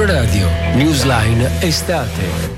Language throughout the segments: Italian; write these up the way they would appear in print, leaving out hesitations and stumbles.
Controradio, Newsline estate.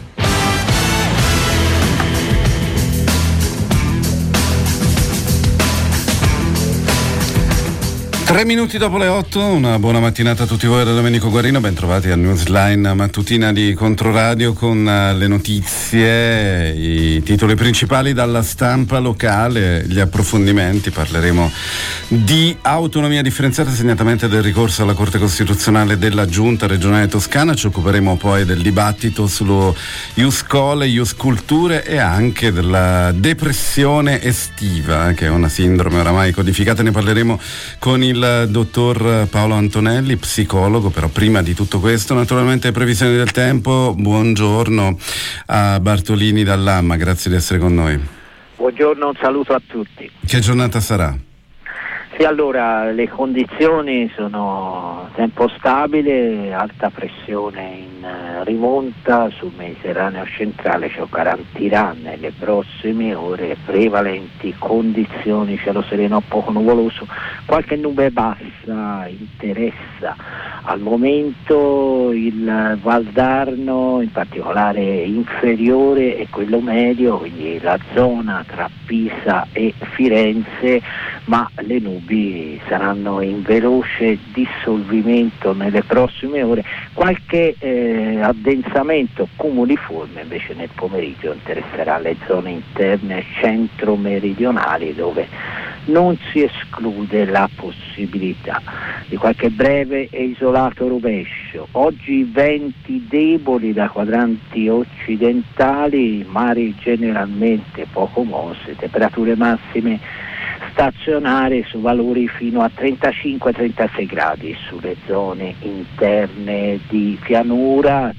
3 minuti dopo le 8, una buona mattinata a tutti voi da Domenico Guarino, ben trovati a Newsline mattutina di Controradio con le notizie, i titoli principali dalla stampa locale, gli approfondimenti. Parleremo di autonomia differenziata, segnatamente del ricorso alla Corte Costituzionale della Giunta regionale toscana, ci occuperemo poi del dibattito sullo Ius Scholae, Ius Culture e anche della depressione estiva, che è una sindrome oramai codificata. Ne parleremo con il dottor Paolo Antonelli, psicologo. Però prima di tutto questo, naturalmente, previsioni del tempo. Buongiorno a Bartolini dall'Amma, grazie di essere con noi. Buongiorno, un saluto a tutti. Che giornata sarà? Sì, allora le condizioni sono tempo stabile, alta pressione in rimonta sul Mediterraneo centrale, ciò garantirà nelle prossime ore prevalenti condizioni, cielo sereno poco nuvoloso, qualche nube bassa interessa al momento il Valdarno, in particolare inferiore, e quello medio, quindi la zona tra Pisa e Firenze, ma le nubi saranno in veloce dissolvimento nelle prossime ore, qualche addensamento cumuliforme invece nel pomeriggio interesserà le zone interne centro-meridionali, dove non si esclude la possibilità di qualche breve e isolato rovescio. Oggi venti deboli da quadranti occidentali, mari generalmente poco mossi, temperature massime stazionarie su valori fino a 35-36 gradi sulle zone interne di pianura,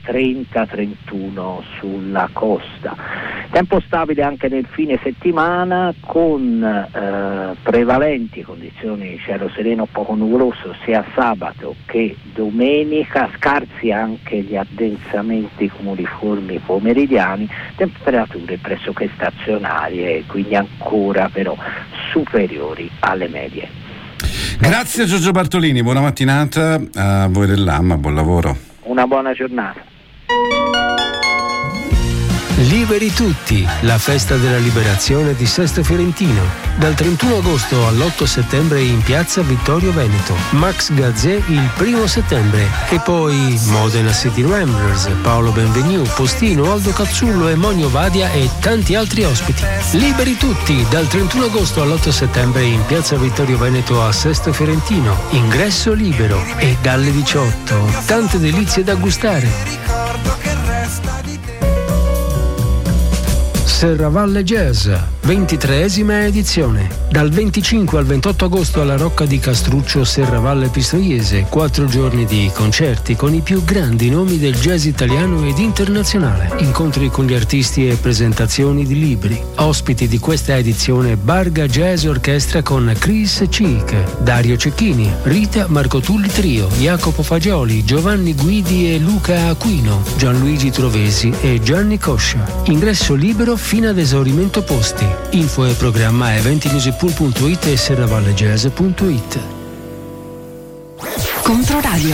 30-31 sulla costa. Tempo stabile anche nel fine settimana, con prevalenti condizioni di cielo sereno poco nuvoloso sia sabato che domenica, scarsi anche gli addensamenti cumuliformi pomeridiani, temperature pressoché stazionarie, quindi ancora però superiori alle medie. Grazie Giorgio Bartolini, buona mattinata a voi dell'Amma, buon lavoro. Una buona giornata. Liberi tutti, la festa della liberazione di Sesto Fiorentino. Dal 31 agosto all'8 settembre in piazza Vittorio Veneto. Max Gazzè il 1 settembre. E poi Modena City Ramblers, Paolo Benvenu, Postino, Aldo Cazzullo, Emonio Vadia e tanti altri ospiti. Liberi tutti, dal 31 agosto all'8 settembre in piazza Vittorio Veneto a Sesto Fiorentino. Ingresso libero e dalle 18. Tante delizie da gustare. Serravalle Jazz, 23esima edizione. Dal 25 al 28 agosto alla Rocca di Castruccio, Serravalle Pistoiese, 4 giorni di concerti con i più grandi nomi del jazz italiano ed internazionale. Incontri con gli artisti e presentazioni di libri. Ospiti di questa edizione Barga Jazz Orchestra con Chris Cheek, Dario Cecchini, Rita Marco Tulli Trio, Jacopo Fagioli, Giovanni Guidi e Luca Aquino, Gianluigi Trovesi e Gianni Coscia. Ingresso libero fino ad esaurimento posti. Info e programma eventimusicpool.it e serravallegese.it. Controradio.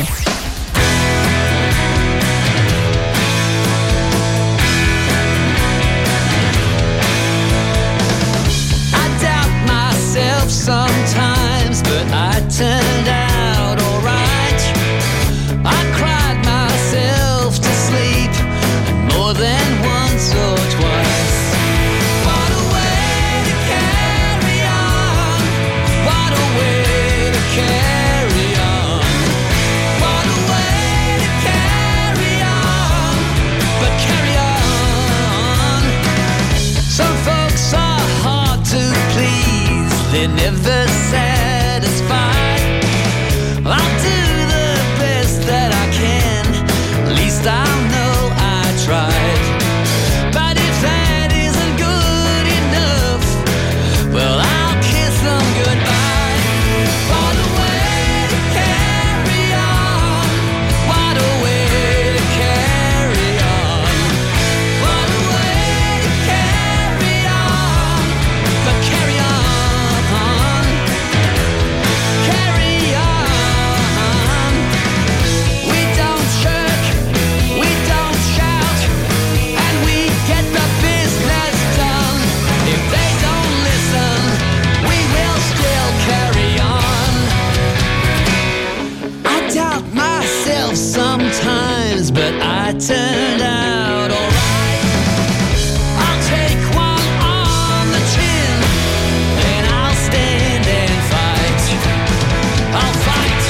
I doubt myself sometimes, but I turned out alright. I cried myself to sleep more than once or twice. Carry on. What sometimes, but I turned out alright. I'll take one on the chin, and I'll stand and fight. I'll fight.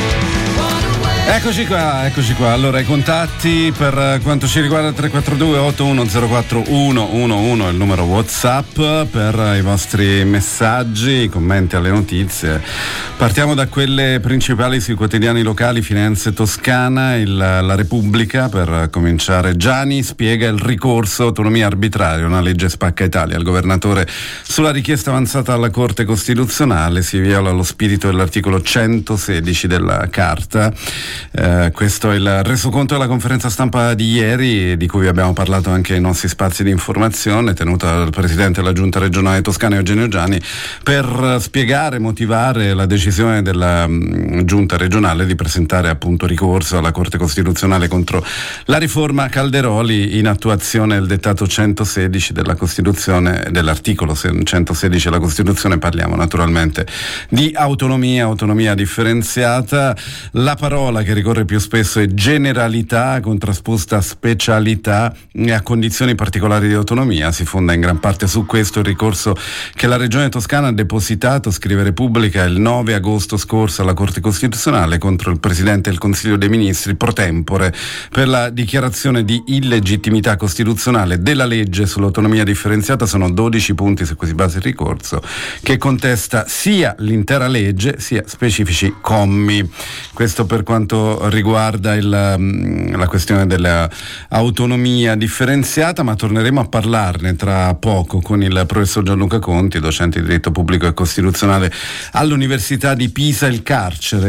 Run away. Eccoci qua. Allora, i contatti per quanto ci riguarda: 342 8104 111 è il numero WhatsApp per i vostri messaggi, i commenti alle notizie. Partiamo da quelle principali sui quotidiani locali. Firenze Toscana, la Repubblica, per cominciare. Gianni spiega il ricorso autonomia arbitraria, una legge spacca Italia. Il governatore sulla richiesta avanzata alla Corte Costituzionale, si viola lo spirito dell'articolo 116 della Carta. Questo è il resoconto della conferenza stampa di ieri, di cui vi abbiamo parlato anche nei nostri spazi di informazione, tenuta dal presidente della Giunta regionale toscana Eugenio Gianni, per spiegare, motivare la decisione della Giunta regionale di presentare appunto ricorso alla Corte Costituzionale contro la riforma Calderoli in attuazione del dettato 116 della Costituzione, dell'articolo 116 della Costituzione. Parliamo naturalmente di autonomia differenziata. La parola che ricorre più spesso è generalità, contrasposta a specialità e a condizioni particolari di autonomia. Si fonda in gran parte su questo il ricorso che la Regione Toscana ha depositato, scrive Repubblica, il 9 agosto scorso alla Corte Costituzionale contro il Presidente del Consiglio dei Ministri pro tempore per la dichiarazione di illegittimità costituzionale della legge sull'autonomia differenziata. Sono 12 punti su cui si basa il ricorso, che contesta sia l'intera legge sia specifici commi. Questo per quanto riguarda la questione dell'autonomia differenziata, ma torneremo a parlarne tra poco con il professor Gianluca Conti, docente di diritto pubblico e costituzionale all'Università di Pisa. Il carcere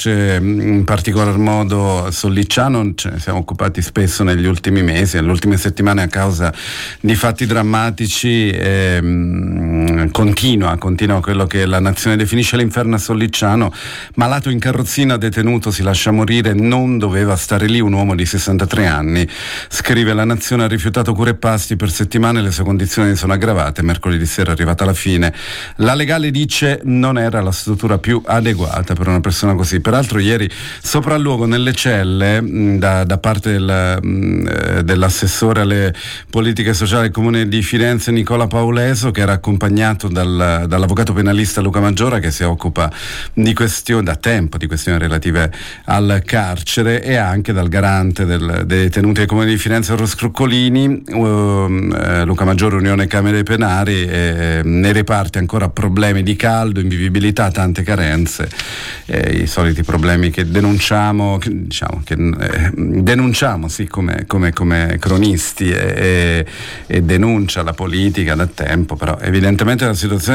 in particolar modo Sollicciano, ce ne siamo occupati spesso negli ultimi mesi, nelle ultime settimane, a causa di fatti drammatici. Continua quello che la nazione definisce l'inferno a Sollicciano. Malato in carrozzina, detenuto, si lascia morire, non doveva stare lì. Un uomo di 63 anni, scrive La Nazione, ha rifiutato cure e pasti per settimane, le sue condizioni sono aggravate. Mercoledì sera è arrivata la fine. La legale dice non era la struttura più adeguata per una persona così. Peraltro ieri sopralluogo nelle celle da parte dell'assessore alle politiche sociali del Comune di Firenze Nicola Pauleso, che era accompagnato dall'avvocato penalista Luca Maggiora, che si occupa di questioni da tempo, di questioni relative al carcere, e anche dal garante dei detenuti del Comune di Firenze Roscroccolini. Luca Maggiore, Unione Camere Penali, nei reparti ancora problemi di caldo, invivibilità, tante carenze, i soliti problemi che denunciamo sì, come cronisti, e denuncia la politica da tempo. Però evidentemente la situazione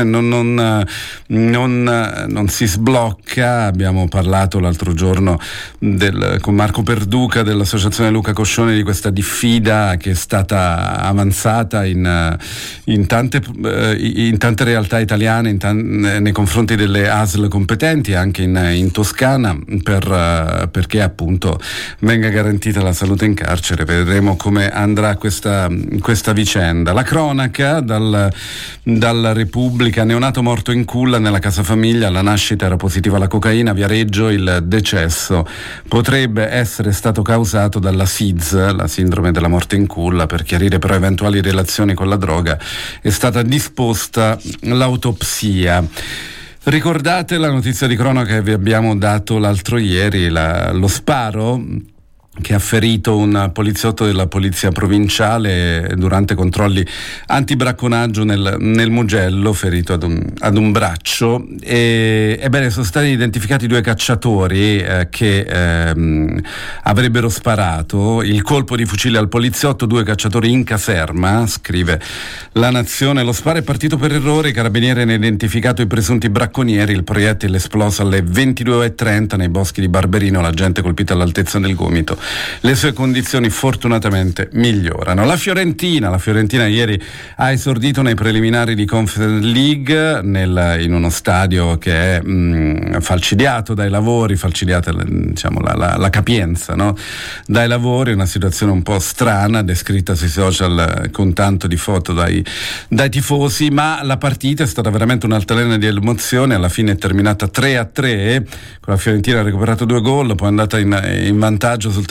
non si sblocca. Abbiamo parlato l'altro giorno con Marco Perduca dell'associazione Luca Coscione di questa diffida che è stata avanzata in tante realtà italiane, nei confronti delle ASL competenti, anche in Toscana, perché appunto venga garantita la salute in carcere. Vedremo come andrà questa vicenda. La cronaca dalla Repubblica: neonato morto in culla nella casa famiglia, alla nascita era positiva alla cocaina. Viareggio, il decesso potrebbe essere stato causato dalla SIDS, la sindrome della morte in culla. Per chiarire però eventuali relazioni con la droga è stata disposta l'autopsia. Ricordate la notizia di cronaca che vi abbiamo dato l'altro ieri, lo sparo che ha ferito un poliziotto della polizia provinciale durante controlli antibracconaggio nel Mugello, ferito ad un braccio. Ebbene, sono stati identificati 2 cacciatori che avrebbero sparato il colpo di fucile al poliziotto, 2 cacciatori in caserma, scrive La Nazione. Lo sparo è partito per errore, i carabinieri hanno identificato i presunti bracconieri, il proiettile è esploso alle 22:30 nei boschi di Barberino, l'agente colpito all'altezza del gomito. Le sue condizioni fortunatamente migliorano. La Fiorentina ieri ha esordito nei preliminari di Conference League in uno stadio che è falcidiato dai lavori, diciamo la capienza, no? Dai lavori, una situazione un po' strana descritta sui social con tanto di foto dai tifosi, ma la partita è stata veramente un'altalena di emozione. Alla fine è terminata 3-3, con la Fiorentina ha recuperato 2 gol, poi è andata in vantaggio sul 3-2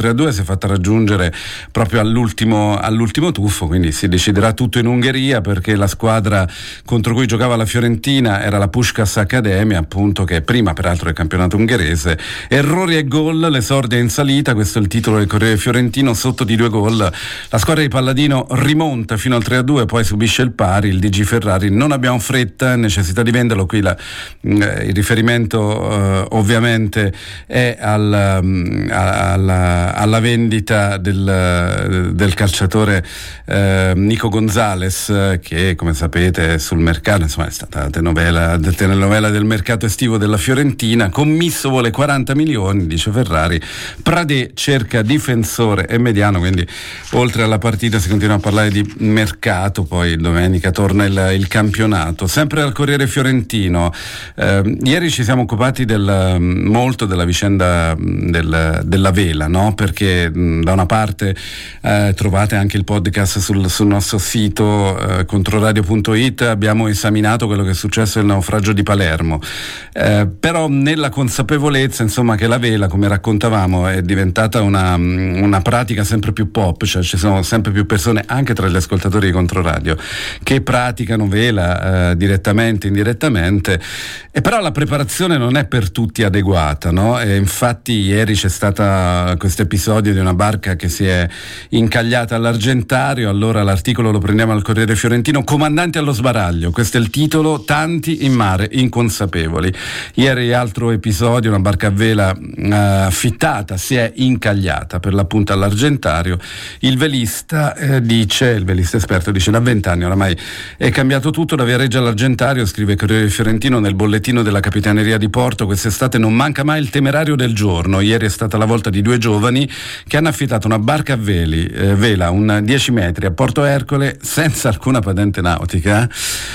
3-2, si è fatta raggiungere proprio all'ultimo tuffo, quindi si deciderà tutto in Ungheria, perché la squadra contro cui giocava la Fiorentina era la Puskás Academia, appunto, che è prima peraltro del campionato ungherese. Errori e gol, l'esordio è in salita, questo è il titolo del Corriere Fiorentino, sotto di 2 gol. La squadra di Palladino rimonta fino al 3-2, poi subisce il pari. Il DG Ferrari: non abbiamo fretta, necessità di venderlo. Qui il riferimento ovviamente è alla vendita del calciatore Nico Gonzalez, che come sapete è sul mercato, insomma è stata telenovela del mercato estivo della Fiorentina. Commisso vuole 40 milioni, dice Ferrari. Pradè cerca difensore e mediano, quindi oltre alla partita si continua a parlare di mercato. Poi domenica torna il campionato. Sempre al Corriere Fiorentino, ieri ci siamo occupati molto della vicenda della vela, no? Perché da una parte trovate anche il podcast sul nostro sito controradio.it, abbiamo esaminato quello che è successo nel naufragio di Palermo, però nella consapevolezza, insomma, che la vela, come raccontavamo, è diventata una pratica sempre più pop, cioè ci sono sempre più persone, anche tra gli ascoltatori di Controradio, che praticano vela direttamente, indirettamente, e però la preparazione non è per tutti adeguata, no? E infatti ieri c'è stato questo episodio di una barca che si è incagliata all'Argentario. Allora l'articolo lo prendiamo al Corriere Fiorentino: comandanti allo sbaraglio, questo è il titolo, tanti in mare inconsapevoli. Ieri altro episodio, una barca a vela affittata si è incagliata per l'appunto all'Argentario. Il velista esperto dice: da 20 anni oramai è cambiato tutto, da Viareggio all'Argentario, scrive Corriere Fiorentino nel bollettino della Capitaneria di Porto. Quest'estate non manca mai il temerario del giorno. Ieri è stata la volta di 2 giovani che hanno affittato una barca a vela, un 10 metri a Porto Ercole, senza alcuna patente nautica,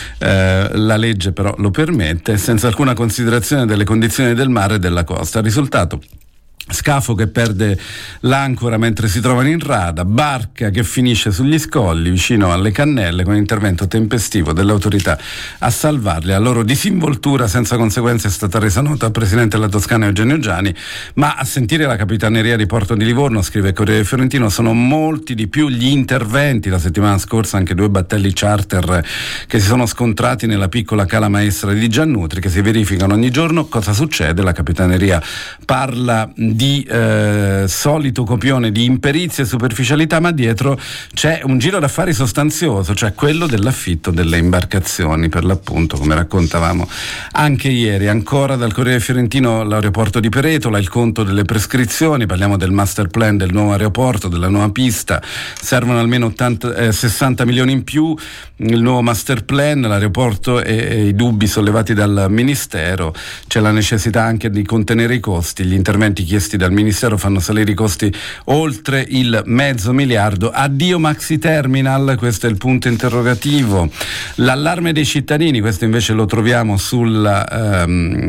la legge però lo permette, senza alcuna considerazione delle condizioni del mare e della costa. Il risultato: scafo che perde l'ancora mentre si trovano in rada, barca che finisce sugli scogli vicino alle cannelle, con intervento tempestivo delle autorità a salvarli. La loro disinvoltura senza conseguenze è stata resa nota al presidente della Toscana Eugenio Giani, ma a sentire la Capitaneria di Porto di Livorno, scrive Corriere Fiorentino, sono molti di più gli interventi. La settimana scorsa anche 2 battelli charter che si sono scontrati nella piccola cala maestra di Giannutri, che si verificano ogni giorno. Cosa succede? La Capitaneria parla di solito copione di imperizie e superficialità, ma dietro c'è un giro d'affari sostanzioso, cioè quello dell'affitto delle imbarcazioni, per l'appunto, come raccontavamo anche ieri. Ancora dal Corriere Fiorentino, l'aeroporto di Peretola, il conto delle prescrizioni. Parliamo del master plan del nuovo aeroporto, della nuova pista. Servono almeno 60 milioni in più. Il nuovo master plan, l'aeroporto e i dubbi sollevati dal Ministero. C'è la necessità anche di contenere i costi. Gli interventi chiesti dal Ministero fanno salire i costi oltre il $500 miliardi. Addio Maxi Terminal, questo è il punto interrogativo. L'allarme dei cittadini, questo invece lo troviamo sulla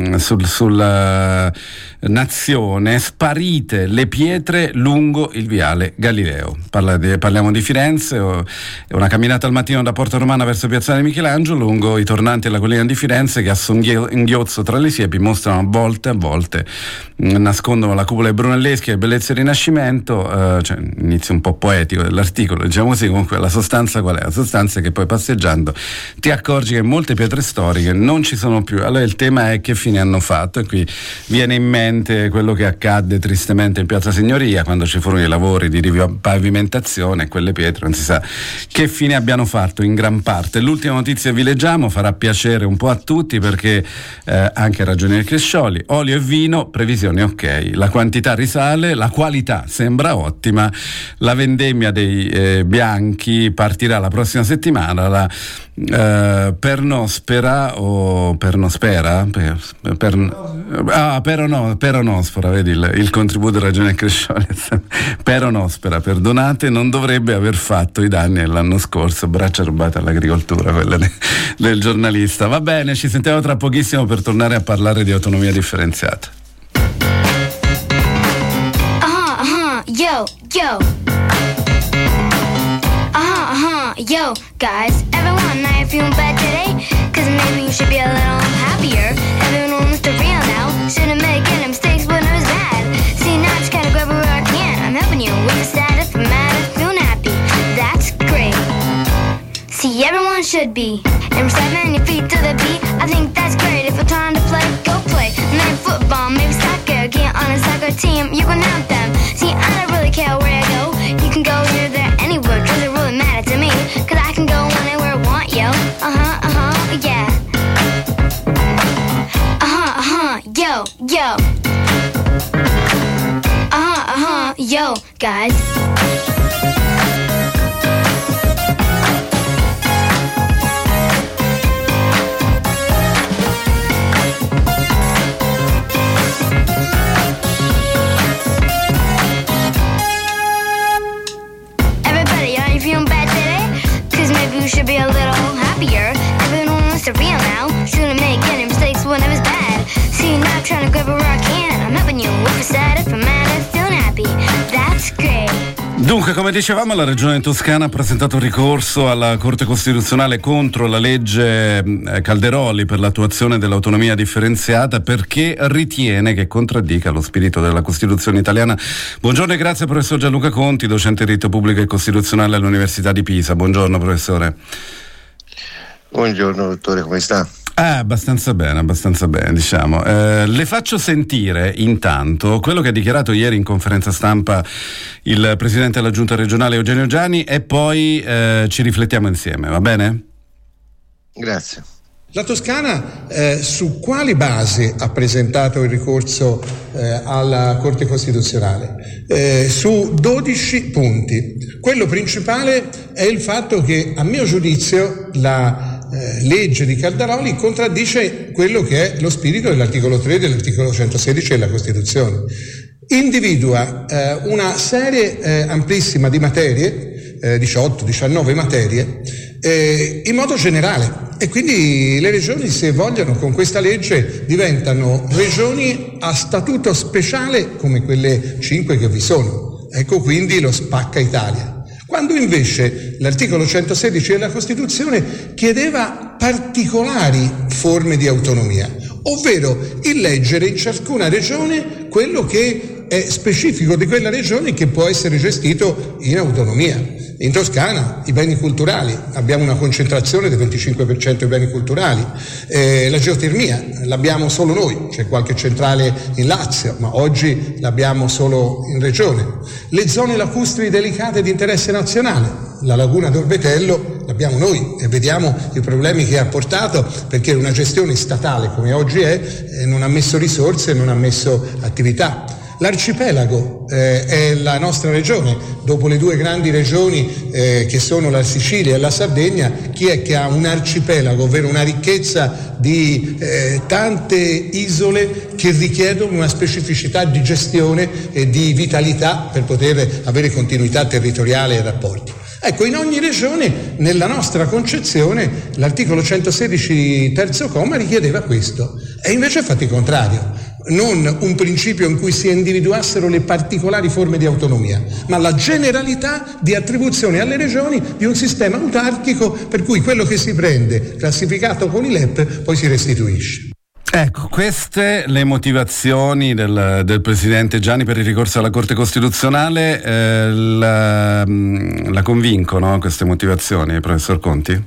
Nazione: sparite le pietre lungo il viale Galileo. Parliamo di Firenze, una camminata al mattino da Porta Romana verso Piazzale Michelangelo, lungo i tornanti alla collina di Firenze, che a singhiozzo tra le siepi mostrano a volte nascondono la cupola dei Brunelleschi e bellezze del Rinascimento. Cioè, inizio un po' poetico dell'articolo, diciamo così. Comunque la sostanza qual è? La sostanza è che poi passeggiando ti accorgi che molte pietre storiche non ci sono più. Allora il tema è: che fine hanno fatto? E qui viene in mente quello che accadde tristemente in Piazza Signoria, quando ci furono i lavori di ripavimentazione, e quelle pietre non si sa che fine abbiano fatto in gran parte. L'ultima notizia vi leggiamo, farà piacere un po' a tutti, perché anche Ragionieri Crescioli: olio e vino, previsioni ok, la quantità risale, la qualità sembra ottima, la vendemmia dei bianchi partirà la prossima settimana. La Peronospora, vedi il contributo di Ragione Crescioli. Peronospora, perdonate, non dovrebbe aver fatto i danni l'anno scorso. Braccia rubate all'agricoltura, quella del giornalista. Va bene, ci sentiamo tra pochissimo per tornare a parlare di autonomia differenziata. Yo, guys, everyone, I feel bad today, cause maybe you should be a little happier. Everyone Mr. Real now, shouldn't make any mistakes when it was bad. See, now I just gotta grab where I can. I'm helping be. And we're 70 feet to the beat. I think that's great. If you're trying to play, go play. Maybe football, maybe soccer. Get on a soccer team, you can out them. See, I don't really care where I go. You can go here, there, anywhere. Doesn't really matter to me, 'cause I can go anywhere I want, yo. Yeah. Yo, yo. Yo, guys. Everybody, are you feeling bad today? 'Cause maybe we should be a little happier. Everyone wants to real now. Shouldn't make any mistakes when it was bad. See, now I'm trying to grab where I can. I'm helping you if you're sad, if I'm mad, if feeling happy. That's great. Dunque, come dicevamo, la Regione Toscana ha presentato un ricorso alla Corte Costituzionale contro la legge Calderoli per l'attuazione dell'autonomia differenziata, perché ritiene che contraddica lo spirito della Costituzione italiana. Buongiorno e grazie professor Gianluca Conti, docente di diritto pubblico e costituzionale all'Università di Pisa. Buongiorno professore. Buongiorno dottore, come sta? Abbastanza bene, diciamo. Le faccio sentire intanto quello che ha dichiarato ieri in conferenza stampa il presidente della Giunta regionale Eugenio Giani e poi ci riflettiamo insieme, va bene? Grazie. La Toscana su quali basi ha presentato il ricorso alla Corte Costituzionale? Su 12 punti. Quello principale è il fatto che, a mio giudizio, la legge di Calderoli contraddice quello che è lo spirito dell'articolo 3 dell'articolo 116 della Costituzione. Individua una serie amplissima di materie, 18-19 materie, in modo generale, e quindi le regioni, se vogliono, con questa legge diventano regioni a statuto speciale come quelle 5 che vi sono. Ecco quindi lo spacca Italia. Quando invece l'articolo 116 della Costituzione chiedeva particolari forme di autonomia, ovvero il leggere in ciascuna regione quello che è specifico di quella regione che può essere gestito in autonomia. In Toscana i beni culturali, abbiamo una concentrazione del 25% dei beni culturali, la geotermia l'abbiamo solo noi, c'è qualche centrale in Lazio, ma oggi l'abbiamo solo in regione. Le zone lacustri delicate di interesse nazionale, la laguna d'Orbetello l'abbiamo noi e vediamo i problemi che ha portato, perché una gestione statale come oggi è non ha messo risorse, non ha messo attività. L'arcipelago è la nostra regione, dopo le due grandi regioni che sono la Sicilia e la Sardegna. Chi è che ha un arcipelago, ovvero una ricchezza di tante isole che richiedono una specificità di gestione e di vitalità per poter avere continuità territoriale e rapporti? Ecco, in ogni regione, nella nostra concezione, l'articolo 116 terzo comma richiedeva questo, e invece è fatto il contrario. Non un principio in cui si individuassero le particolari forme di autonomia, ma la generalità di attribuzione alle regioni di un sistema autarchico per cui quello che si prende classificato con i LEP poi si restituisce. Ecco, queste le motivazioni del presidente Giani per il ricorso alla Corte Costituzionale. La convincono queste motivazioni, professor Conti?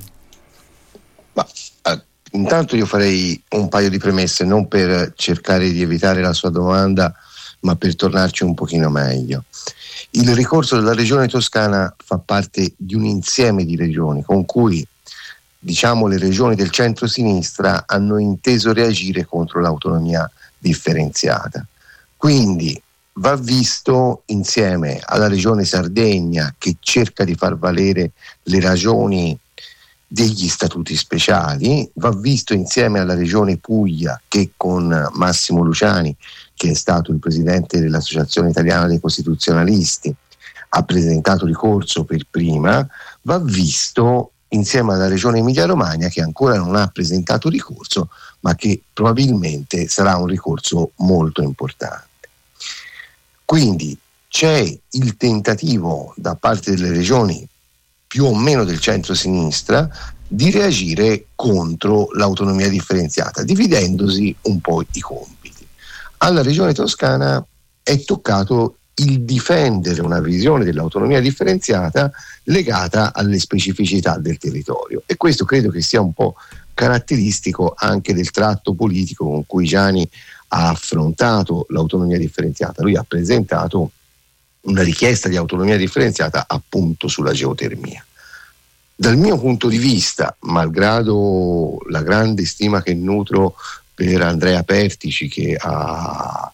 Intanto io farei un paio di premesse, non per cercare di evitare la sua domanda, ma per tornarci un pochino meglio. Il ricorso della Regione Toscana fa parte di un insieme di regioni con cui, diciamo, le regioni del centro-sinistra hanno inteso reagire contro l'autonomia differenziata. Quindi va visto insieme alla Regione Sardegna, che cerca di far valere le ragioni degli statuti speciali, va visto insieme alla Regione Puglia, che con Massimo Luciani, che è stato il presidente dell'Associazione Italiana dei Costituzionalisti, ha presentato ricorso per prima, va visto insieme alla Regione Emilia-Romagna, che ancora non ha presentato ricorso, ma che probabilmente sarà un ricorso molto importante. Quindi c'è il tentativo da parte delle regioni più o meno del centro-sinistra di reagire contro l'autonomia differenziata, dividendosi un po' i compiti. Alla Regione Toscana è toccato il difendere una visione dell'autonomia differenziata legata alle specificità del territorio, e questo credo che sia un po' caratteristico anche del tratto politico con cui Giani ha affrontato l'autonomia differenziata. Lui ha presentato una richiesta di autonomia differenziata appunto sulla geotermia. Dal mio punto di vista, malgrado la grande stima che nutro per Andrea Pertici, che ha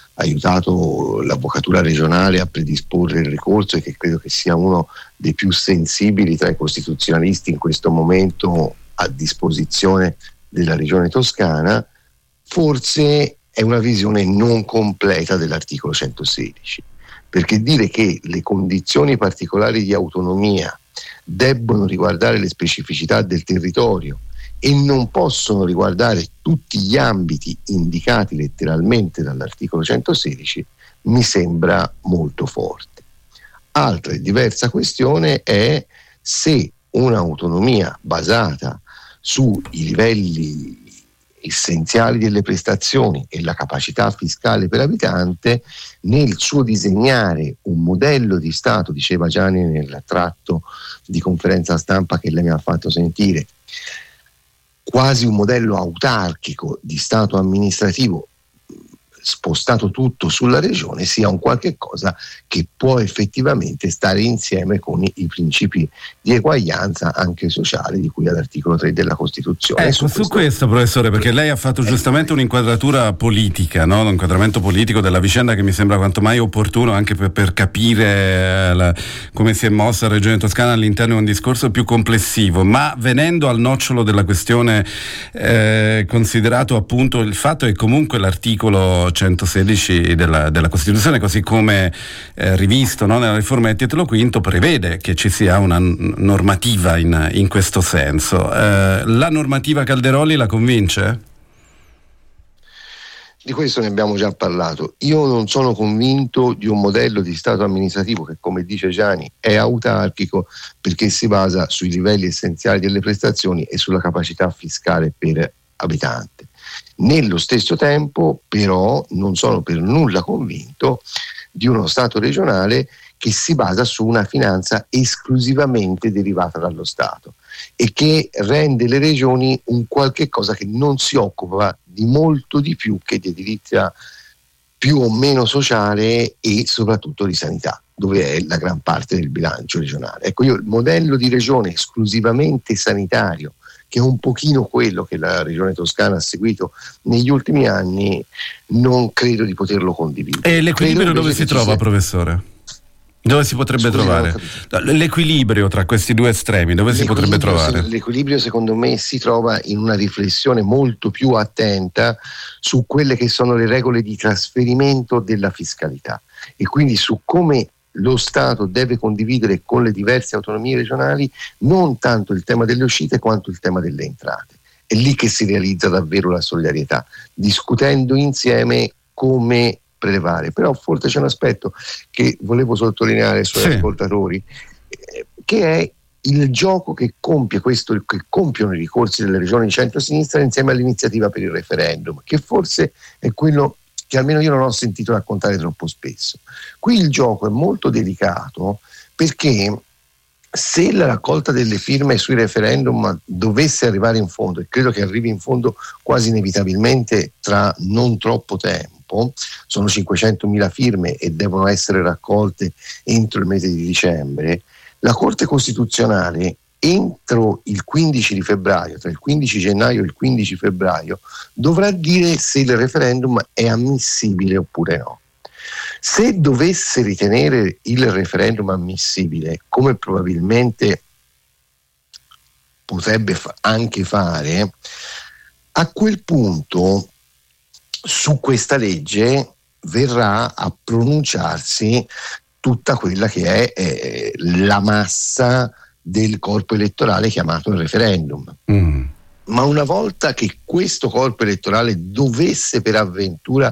aiutato l'avvocatura regionale a predisporre il ricorso e che credo che sia uno dei più sensibili tra i costituzionalisti in questo momento a disposizione della regione toscana, forse è una visione non completa dell'articolo 116, perché dire che le condizioni particolari di autonomia debbono riguardare le specificità del territorio e non possono riguardare tutti gli ambiti indicati letteralmente dall'articolo 116 mi sembra molto forte. Altra e diversa questione è se un'autonomia basata sui livelli essenziali delle prestazioni e la capacità fiscale per abitante, nel suo disegnare un modello di Stato, diceva Giani nel tratto di conferenza stampa che lei mi ha fatto sentire, quasi un modello autarchico di Stato amministrativo spostato tutto sulla regione, sia un qualche cosa che può effettivamente stare insieme con i principi di eguaglianza anche sociale di cui all'articolo 3 della Costituzione. Ecco, su questo professore, perché lei ha fatto giustamente un'inquadratura politica, no? Un inquadramento politico della vicenda che mi sembra quanto mai opportuno anche per capire come si è mossa la Regione Toscana all'interno di un discorso più complessivo, ma venendo al nocciolo della questione, considerato appunto il fatto che comunque l'articolo 116 della Costituzione, così come rivisto, no, nella riforma del titolo quinto, prevede che ci sia una normativa in questo senso. La normativa Calderoli la convince? Di questo ne abbiamo già parlato. Io non sono convinto di un modello di Stato amministrativo che, come dice Giani, è autarchico perché si basa sui livelli essenziali delle prestazioni e sulla capacità fiscale per abitante. Nello stesso tempo, però, non sono per nulla convinto di uno Stato regionale che si basa su una finanza esclusivamente derivata dallo Stato e che rende le regioni un qualche cosa che non si occupa di molto di più che di edilizia più o meno sociale e soprattutto di sanità, dove è la gran parte del bilancio regionale. Ecco, io il modello di regione esclusivamente sanitario, che è un pochino quello che la regione toscana ha seguito negli ultimi anni, non credo di poterlo condividere. E l'equilibrio dove si trova, professore? Dove si potrebbe trovare? L'equilibrio tra questi due estremi, dove si potrebbe trovare? L'equilibrio secondo me si trova in una riflessione molto più attenta su quelle che sono le regole di trasferimento della fiscalità e quindi su come lo Stato deve condividere con le diverse autonomie regionali non tanto il tema delle uscite quanto il tema delle entrate. È lì che si realizza davvero la solidarietà, discutendo insieme come prelevare. Però forse c'è un aspetto che volevo sottolineare ai suoi ascoltatori, che è il gioco che compiono i ricorsi delle regioni di centro-sinistra insieme all'iniziativa per il referendum, che forse è quello che almeno io non ho sentito raccontare troppo spesso. Qui il gioco è molto delicato perché se la raccolta delle firme sui referendum dovesse arrivare in fondo, e credo che arrivi in fondo quasi inevitabilmente tra non troppo tempo, sono 500.000 firme e devono essere raccolte entro il mese di dicembre, la Corte Costituzionale entro il 15 di febbraio, tra il 15 gennaio e il 15 febbraio, dovrà dire se il referendum è ammissibile oppure no. Se dovesse ritenere il referendum ammissibile, come probabilmente potrebbe anche fare, a quel punto su questa legge verrà a pronunciarsi tutta quella che è la massa del corpo elettorale chiamato il referendum. Ma una volta che questo corpo elettorale dovesse per avventura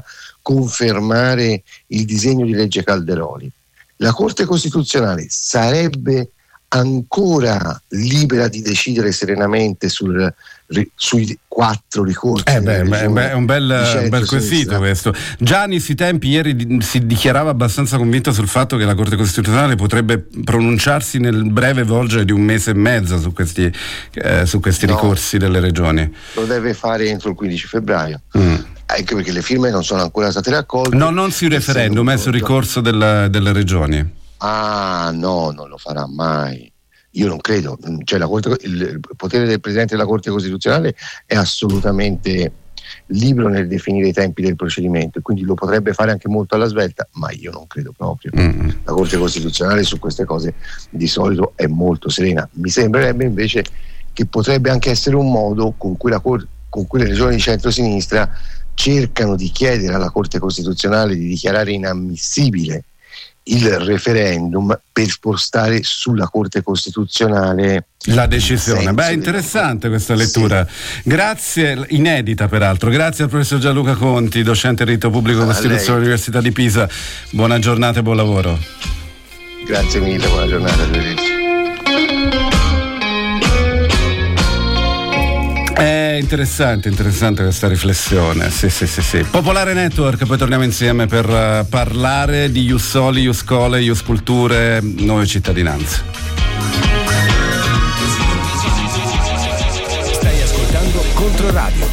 confermare il disegno di legge Calderoli, la Corte Costituzionale sarebbe ancora libera di decidere serenamente sui 4 ricorsi. È un bel quesito questo. Già in questi tempi, ieri si dichiarava abbastanza convinto sul fatto che la Corte Costituzionale potrebbe pronunciarsi nel breve volgere di 1 mese e mezzo su questi ricorsi delle regioni. Lo deve fare entro il 15 febbraio. Anche perché le firme non sono ancora state raccolte. No, non sul referendum, è sul ricorso delle regioni. Ah, no, non lo farà mai. Io non credo. Cioè, il potere del Presidente della Corte Costituzionale è assolutamente libero nel definire i tempi del procedimento, quindi lo potrebbe fare anche molto alla svelta, ma io non credo proprio. La Corte Costituzionale su queste cose di solito è molto serena. Mi sembrerebbe invece che potrebbe anche essere un modo con cui le regioni di centrosinistra cercano di chiedere alla Corte Costituzionale di dichiarare inammissibile il referendum per spostare sulla Corte Costituzionale la decisione. Beh, interessante questa lettura. Sì. Grazie, inedita peraltro. Grazie al professor Gianluca Conti, docente diritto pubblico Costituzione all'Università di Pisa. Buona giornata e buon lavoro. Grazie mille, buona giornata, arrivederci. È interessante questa riflessione. Sì. Popolare Network, poi torniamo insieme per parlare di Ius Soli, Ius Cole, Ius Culture, Nuove Cittadinanze. Stai ascoltando Controradio.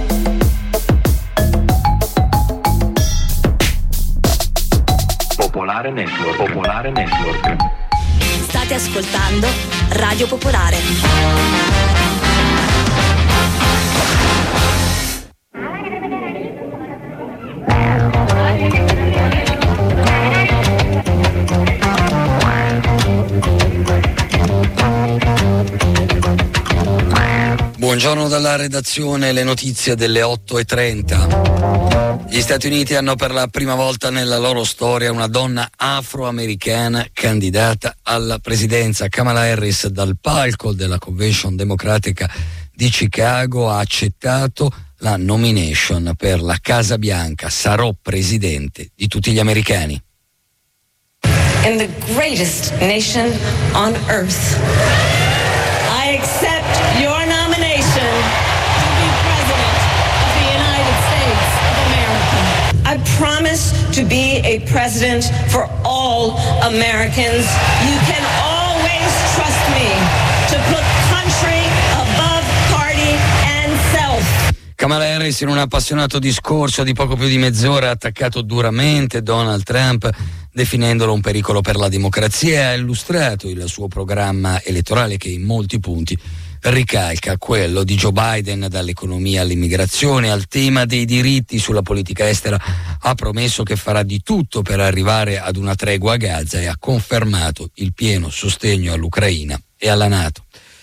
Popolare Network. State ascoltando Radio Popolare. Buongiorno dalla redazione, le notizie delle 8:30. Gli Stati Uniti hanno per la prima volta nella loro storia una donna afroamericana candidata alla presidenza. Kamala Harris dal palco della Convention Democratica di Chicago ha accettato la nomination per la Casa Bianca. Sarò presidente di tutti gli americani. In the greatest nation on earth, I accept your nomination to be President of the United States of America. I promise to be a president for all Americans. You can always trust me to put country above party and self. Kamala Harris in un appassionato discorso di poco più di mezz'ora ha attaccato duramente Donald Trump, definendolo un pericolo per la democrazia, e ha illustrato il suo programma elettorale che in molti punti ricalca quello di Joe Biden, dall'economia all'immigrazione al tema dei diritti. Sulla politica estera ha promesso che farà di tutto per arrivare ad una tregua a Gaza e ha confermato il pieno sostegno all'Ucraina e alla NATO.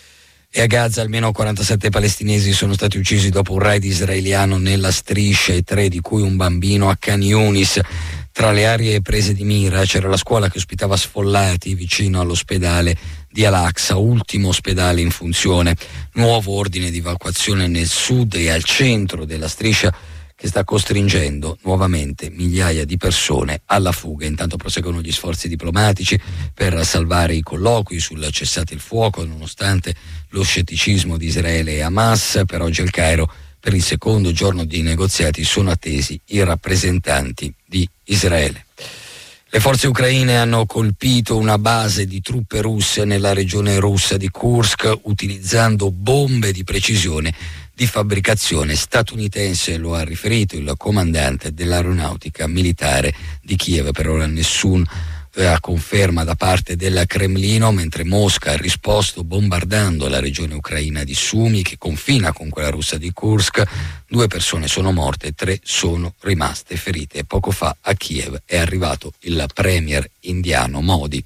E a Gaza almeno 47 palestinesi sono stati uccisi dopo un raid israeliano nella striscia, e 3 di cui un bambino a Khan Yunis. Tra le aree prese di mira c'era la scuola che ospitava sfollati vicino all'ospedale di Al-Aqsa, ultimo ospedale in funzione. Nuovo ordine di evacuazione nel sud e al centro della striscia, che sta costringendo nuovamente migliaia di persone alla fuga. Intanto proseguono gli sforzi diplomatici per salvare i colloqui sul cessate il fuoco, nonostante lo scetticismo di Israele e Hamas. Per oggi al Cairo, per il secondo giorno di negoziati, sono attesi i rappresentanti di Israele. Le forze ucraine hanno colpito una base di truppe russe nella regione russa di Kursk utilizzando bombe di precisione di fabbricazione statunitense, lo ha riferito il comandante dell'aeronautica militare di Kiev. Per ora nessun conferma da parte del Cremlino, mentre Mosca ha risposto bombardando la regione ucraina di Sumy, che confina con quella russa di Kursk. 2 persone sono morte, 3 sono rimaste ferite. E poco fa a Kiev è arrivato il premier indiano Modi.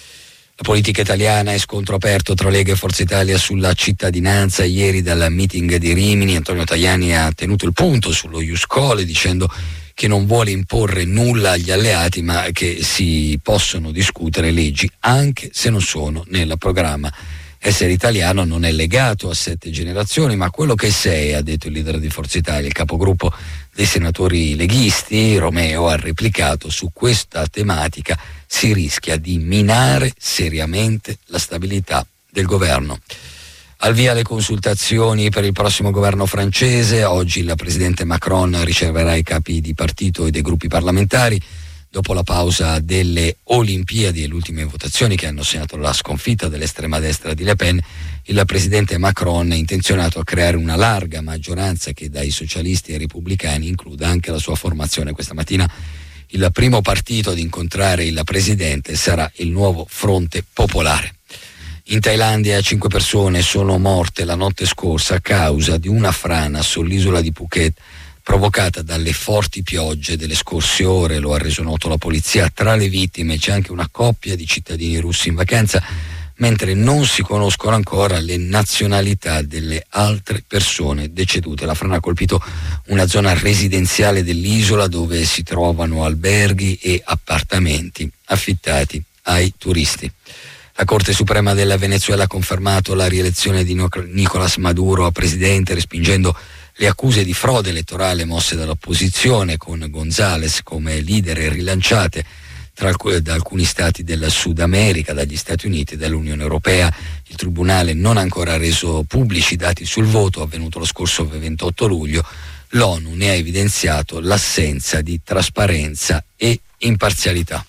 La politica italiana è scontro aperto tra Lega e Forza Italia sulla cittadinanza. Ieri dal meeting di Rimini Antonio Tajani ha tenuto il punto sullo Ius Cole, dicendo che non vuole imporre nulla agli alleati, ma che si possono discutere leggi anche se non sono nel programma essere italiano non è legato a 7 generazioni, ma a quello che sei, ha detto il leader di Forza Italia. Il capogruppo dei senatori leghisti, Romeo, ha replicato: su questa tematica si rischia di minare seriamente la stabilità del governo. Al via le consultazioni per il prossimo governo francese. Oggi il presidente Macron riceverà i capi di partito e dei gruppi parlamentari. Dopo la pausa delle Olimpiadi e le ultime votazioni che hanno segnato la sconfitta dell'estrema destra di Le Pen, il presidente Macron è intenzionato a creare una larga maggioranza che dai socialisti ai repubblicani includa anche la sua formazione. Questa mattina il primo partito ad incontrare il presidente sarà il Nuovo Fronte Popolare. In Thailandia 5 persone sono morte la notte scorsa a causa di una frana sull'isola di Phuket provocata dalle forti piogge delle scorse ore, lo ha reso noto la polizia. Tra le vittime c'è anche una coppia di cittadini russi in vacanza, mentre non si conoscono ancora le nazionalità delle altre persone decedute. La frana ha colpito una zona residenziale dell'isola dove si trovano alberghi e appartamenti affittati ai turisti. La Corte Suprema del Venezuela ha confermato la rielezione di Nicolás Maduro a presidente, respingendo le accuse di frode elettorale mosse dall'opposizione, con González come leader rilanciate da alcuni stati del Sud America, dagli Stati Uniti e dall'Unione Europea. Il Tribunale non ha ancora reso pubblici i dati sul voto avvenuto lo scorso 28 luglio. L'ONU ne ha evidenziato l'assenza di trasparenza e imparzialità.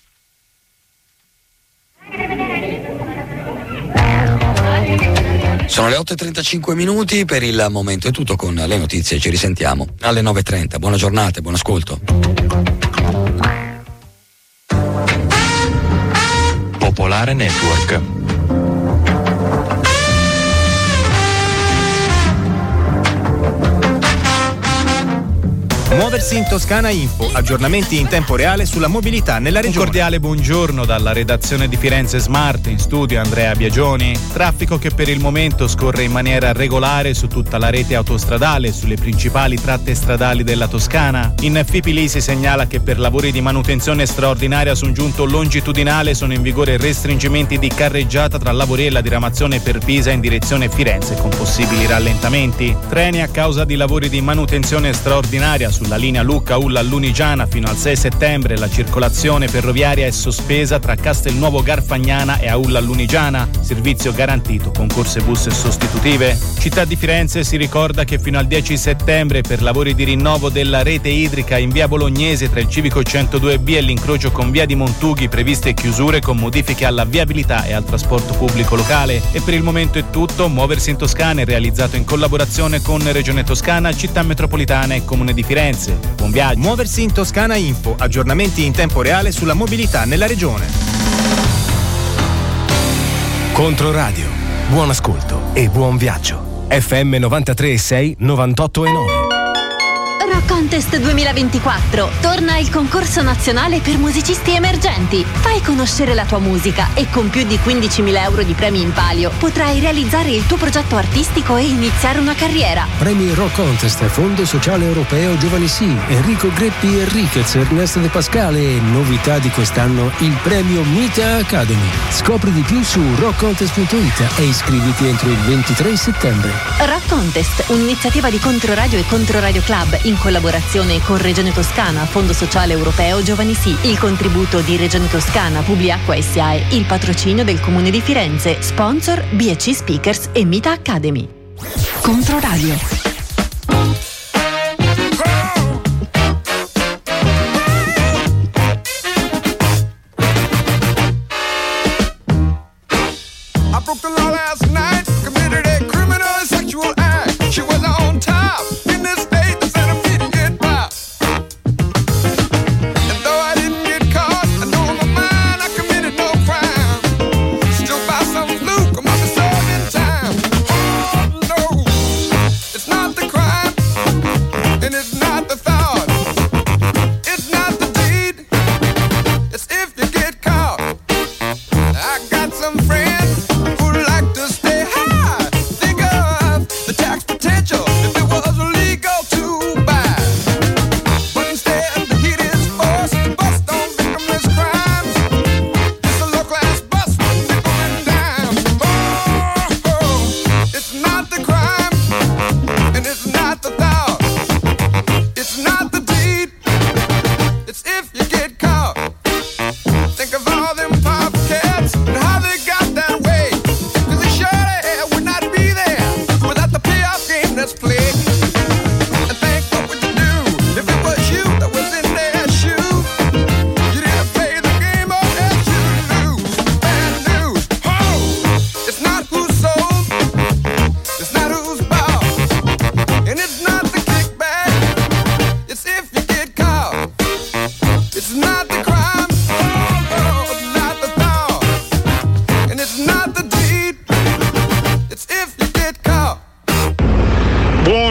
Sono le 8:35, per il momento è tutto con le notizie, ci risentiamo alle 9:30. Buona giornata e buon ascolto. Popolare Network. Muoversi in Toscana Info, aggiornamenti in tempo reale sulla mobilità nella regione. Un cordiale buongiorno dalla redazione di Firenze Smart, in studio Andrea Biagioni. Traffico che per il momento scorre in maniera regolare su tutta la rete autostradale e sulle principali tratte stradali della Toscana. In Fipili si segnala che per lavori di manutenzione straordinaria su un giunto longitudinale sono in vigore restringimenti di carreggiata tra Lavori e la diramazione per Pisa in direzione Firenze, con possibili rallentamenti. Treni a causa di lavori di manutenzione straordinaria sulla linea Lucca-Ulla-Lunigiana fino al 6 settembre. La circolazione ferroviaria è sospesa tra Castelnuovo Garfagnana e Aulla-Lunigiana, servizio garantito con corse bus sostitutive. Città di Firenze si ricorda che fino al 10 settembre per lavori di rinnovo della rete idrica in via Bolognese tra il civico 102B e l'incrocio con via di Montughi previste chiusure con modifiche alla viabilità e al trasporto pubblico locale. E per il momento è tutto. Muoversi in Toscana è realizzato in collaborazione con Regione Toscana, Città Metropolitana e Comune di Firenze. Buon viaggio. Muoversi in Toscana Info, aggiornamenti in tempo reale sulla mobilità nella regione. Controradio. Buon ascolto e buon viaggio. FM 93.6, 98.9. Rock Contest 2024. Torna il concorso nazionale per musicisti emergenti. Fai conoscere la tua musica e con più di 15.000 euro di premi in palio potrai realizzare il tuo progetto artistico e iniziare una carriera. Premi Rock Contest, Fondo Sociale Europeo Giovani Sì, Enrico Greppi Enriquez, Ernesto De Pascale e novità di quest'anno il premio Mita Academy. Scopri di più su rockcontest.it e iscriviti entro il 23 settembre. Rock Contest, un'iniziativa di Controradio e Controradio Club in collaborazione con Regione Toscana, Fondo Sociale Europeo Giovani Sì, il contributo di Regione Toscana, Publiacqua SIAE, il patrocinio del Comune di Firenze, sponsor BC Speakers e Mita Academy. Controradio.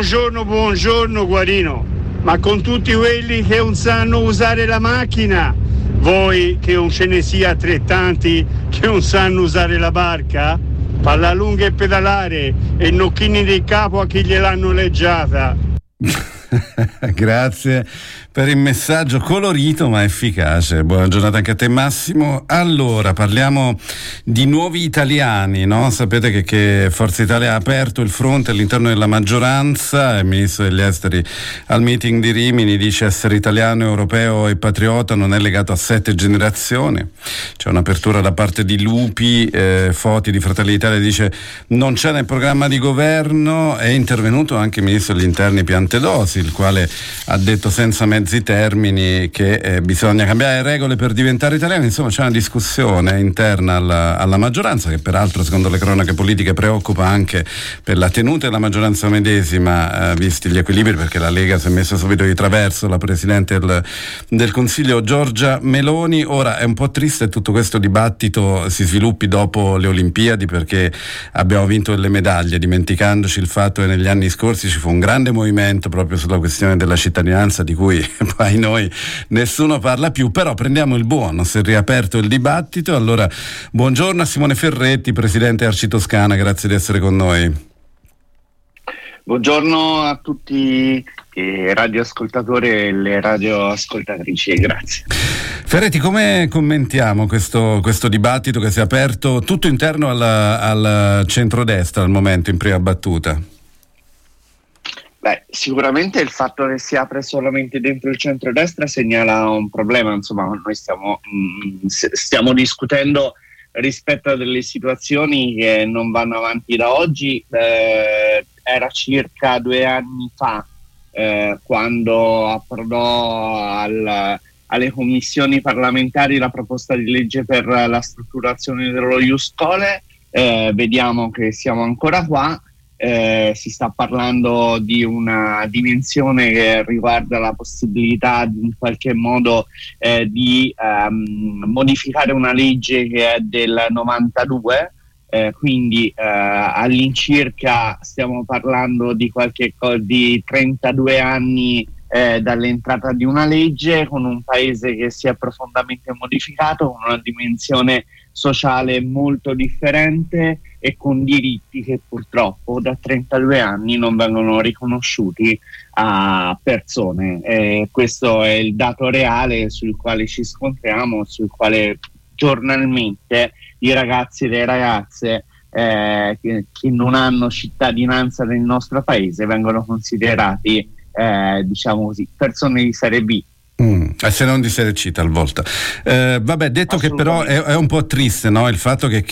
Buongiorno Guarino, ma con tutti quelli che non sanno usare la macchina, voi che non ce ne sia altrettanti che non sanno usare la barca? Palla lunga e pedalare e nocchini di capo a chi gliel'hanno leggiata. Grazie per il messaggio colorito ma efficace. Buona giornata anche a te Massimo. Allora parliamo di nuovi italiani, no? Sapete che Forza Italia ha aperto il fronte all'interno della maggioranza. Il ministro degli esteri al meeting di Rimini dice essere italiano, europeo e patriota non è legato a 7 generazioni. C'è un'apertura da parte di Lupi. Foti di Fratelli d'Italia dice non c'è nel programma di governo. È intervenuto anche il ministro degli interni Piantedosi, il quale ha detto senza mezzi termini che bisogna cambiare regole per diventare italiani. Insomma c'è una discussione interna alla maggioranza che peraltro secondo le cronache politiche preoccupa anche per la tenuta della maggioranza medesima, visti gli equilibri, perché la Lega si è messa subito di traverso la Presidente del Consiglio Giorgia Meloni. Ora è un po' triste tutto questo dibattito si sviluppi dopo le Olimpiadi, perché abbiamo vinto delle medaglie dimenticandoci il fatto che negli anni scorsi ci fu un grande movimento proprio sulla questione della cittadinanza di cui poi noi nessuno parla più, però prendiamo il buono, si è riaperto il dibattito. Allora buongiorno a Simone Ferretti, presidente Arcitoscana, grazie di essere con noi. Buongiorno a tutti i radioascoltatori e le radioascoltatrici, grazie. Ferretti, come commentiamo questo dibattito che si è aperto tutto interno al centrodestra al momento in prima battuta? Beh, sicuramente il fatto che si apre solamente dentro il centrodestra segnala un problema. Insomma, noi stiamo discutendo rispetto a delle situazioni che non vanno avanti da oggi. Era circa 2 anni fa quando approdò alle commissioni parlamentari la proposta di legge per la strutturazione dello Ius Scholae. Vediamo che siamo ancora qua. Si sta parlando di una dimensione che riguarda la possibilità in qualche modo di modificare una legge che è del 92, quindi all'incirca stiamo parlando di di 32 anni dall'entrata di una legge, con un paese che si è profondamente modificato, con una dimensione sociale molto differente e con diritti che purtroppo da 32 anni non vengono riconosciuti a persone. Questo è il dato reale sul quale ci scontriamo, sul quale giornalmente i ragazzi e le ragazze che non hanno cittadinanza nel nostro paese vengono considerati diciamo così, persone di serie B. Se non di serie C talvolta. Vabbè, detto che però è un po' triste, no? Il fatto che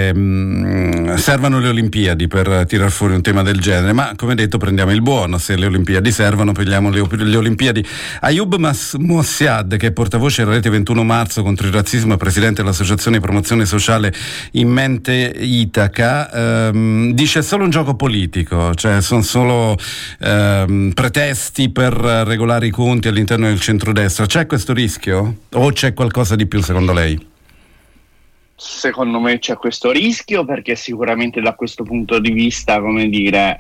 servano le Olimpiadi per tirar fuori un tema del genere, ma come detto prendiamo il buono. Se le Olimpiadi servono, prendiamo le Olimpiadi. Ayub Mossiad, che è portavoce della Rete 21 Marzo contro il razzismo e presidente dell'Associazione di Promozione Sociale In Mente Itaca, dice è solo un gioco politico, cioè sono solo pretesti per regolare i conti all'interno del centrodestra. C'è questo rischio o c'è qualcosa di più secondo lei? Secondo me c'è questo rischio, perché sicuramente da questo punto di vista, come dire,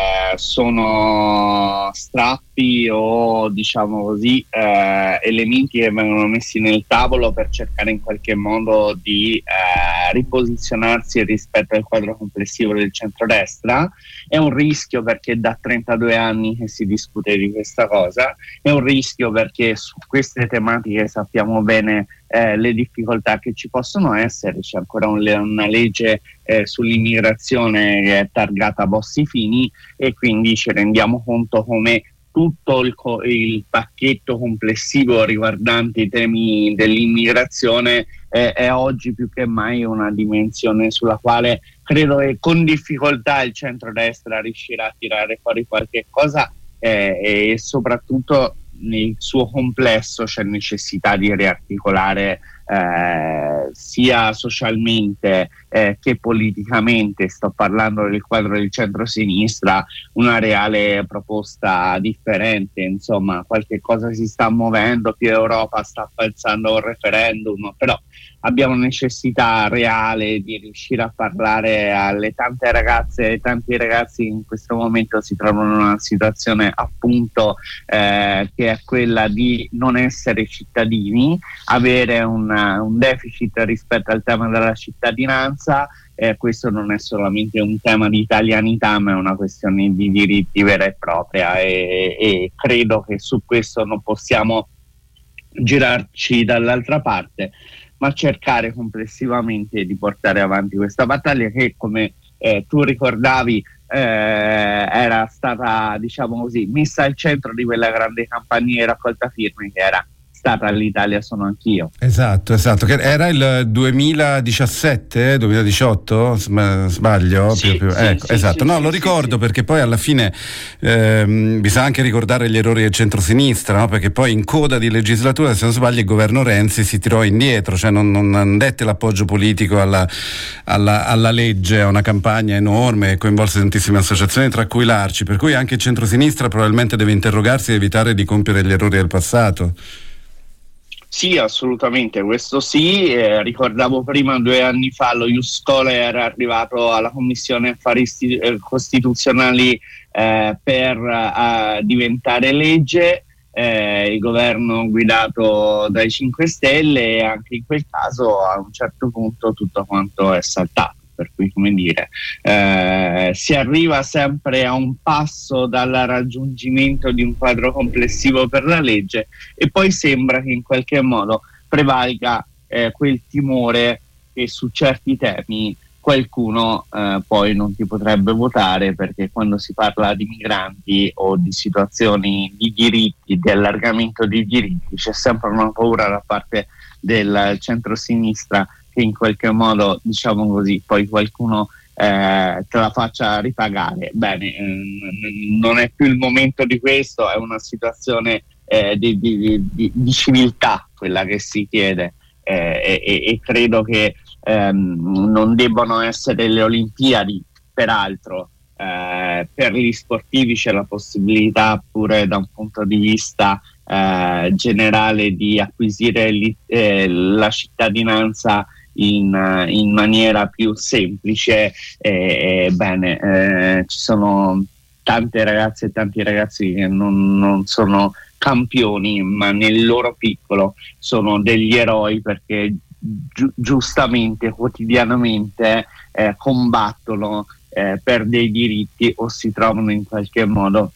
sono strappi o diciamo così elementi che vengono messi nel tavolo per cercare in qualche modo di riposizionarsi rispetto al quadro complessivo del centrodestra. È un rischio perché da 32 anni che si discute di questa cosa, è un rischio perché su queste tematiche sappiamo bene le difficoltà che ci possono essere. C'è ancora una legge sull'immigrazione che è targata Bossi-Fini, e quindi ci rendiamo conto come tutto il pacchetto complessivo riguardante i temi dell'immigrazione è oggi più che mai una dimensione sulla quale credo che con difficoltà il centrodestra riuscirà a tirare fuori qualche cosa, e soprattutto nel suo complesso c'è necessità di riarticolare sia socialmente che politicamente, sto parlando del quadro del centro-sinistra, una reale proposta differente. Insomma, qualche cosa si sta muovendo, più Europa sta pensando a un referendum, però abbiamo necessità reale di riuscire a parlare alle tante ragazze e ai tanti ragazzi che in questo momento si trovano in una situazione appunto che è quella di non essere cittadini, avere un deficit rispetto al tema della cittadinanza. Questo non è solamente un tema di italianità, ma è una questione di diritti vera e propria, e credo che su questo non possiamo girarci dall'altra parte, ma cercare complessivamente di portare avanti questa battaglia che, come tu ricordavi, era stata, diciamo così, messa al centro di quella grande campagna di raccolta firme che era stata all'Italia sono anch'io. Esatto, che era il 2017, 2018, sbaglio? Sì, ecco, esatto. Lo ricordo perché poi alla fine bisogna anche ricordare gli errori del centrosinistra, no? Perché poi in coda di legislatura, se non sbaglio, il governo Renzi si tirò indietro, cioè non dette l'appoggio politico alla legge, a una campagna enorme che coinvolse tantissime associazioni, tra cui l'Arci, per cui anche il centrosinistra probabilmente deve interrogarsi e evitare di compiere gli errori del passato. Sì, assolutamente, questo sì. Ricordavo prima, 2 anni fa lo Ius Scholae era arrivato alla Commissione Affari Costituzionali per diventare legge, il governo guidato dai 5 Stelle, e anche in quel caso a un certo punto tutto quanto è saltato. Per cui, come dire, si arriva sempre a un passo dal raggiungimento di un quadro complessivo per la legge, e poi sembra che in qualche modo prevalga quel timore che su certi temi qualcuno poi non ti potrebbe votare, perché quando si parla di migranti o di situazioni di diritti, di allargamento di diritti, c'è sempre una paura da parte del centrosinistra che in qualche modo, diciamo così, poi qualcuno te la faccia ripagare. Bene, non è più il momento di questo, è una situazione di civiltà quella che si chiede, e credo che non debbano essere le Olimpiadi. Peraltro per gli sportivi c'è la possibilità pure da un punto di vista generale di acquisire la cittadinanza in maniera più semplice. Bene, ci sono tante ragazze e tanti ragazzi che non sono campioni, ma nel loro piccolo sono degli eroi, perché giustamente, quotidianamente combattono per dei diritti, o si trovano in qualche modo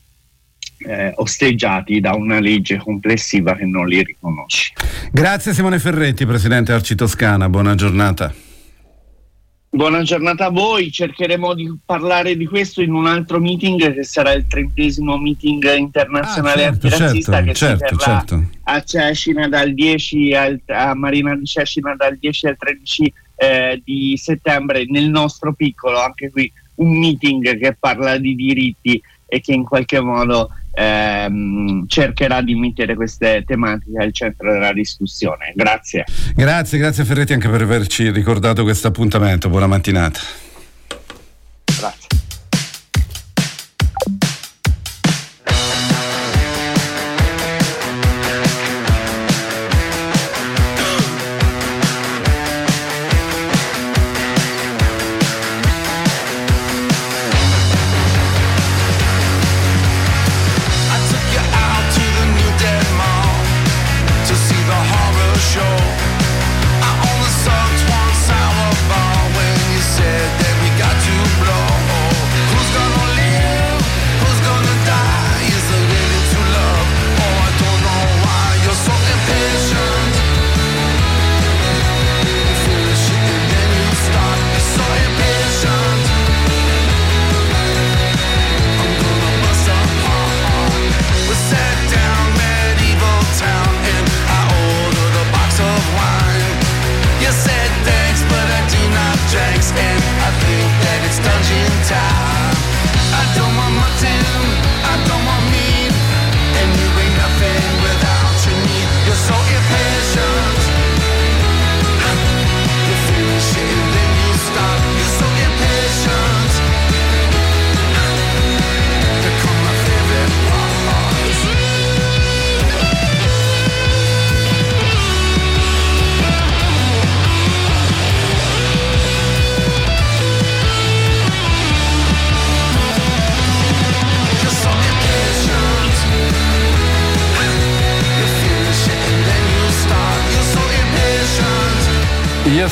osteggiati da una legge complessiva che non li riconosce. Grazie Simone Ferretti, presidente Arci Toscana, buona giornata. Buona giornata a voi. Cercheremo di parlare di questo in un altro meeting, che sarà il 30° meeting internazionale antirazzista, che si terrà a Cecina dal 10 a Marina di Cecina dal 10 al 13 di settembre, nel nostro piccolo. Anche qui un meeting che parla di diritti e che in qualche modo cercherà di mettere queste tematiche al centro della discussione. Grazie Ferretti anche per averci ricordato questo appuntamento. Buona mattinata. Grazie.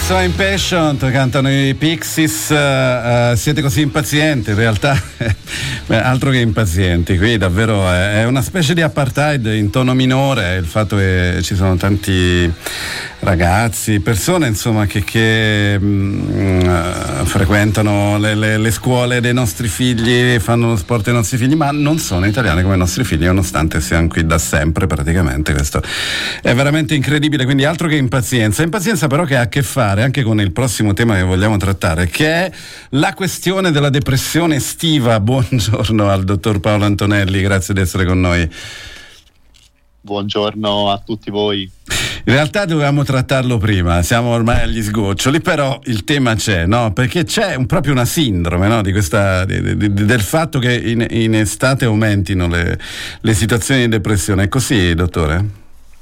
So Impatient, cantano i Pixies. Siete così impazienti, in realtà altro che impazienti, qui davvero è una specie di apartheid in tono minore, il fatto che ci sono tanti ragazzi, persone insomma che frequentano le scuole dei nostri figli, fanno lo sport dei nostri figli, ma non sono italiani come i nostri figli, nonostante siano qui da sempre praticamente. Questo è veramente incredibile, quindi altro che impazienza però che ha a che fare anche con il prossimo tema che vogliamo trattare, che è la questione della depressione estiva. Buongiorno al dottor Paolo Antonelli, grazie di essere con noi. Buongiorno a tutti voi. In realtà dovevamo trattarlo prima, siamo ormai agli sgoccioli, però il tema c'è, no? Perché c'è proprio una sindrome, no? Di questa, del fatto che in estate aumentino le situazioni di depressione. È così, dottore?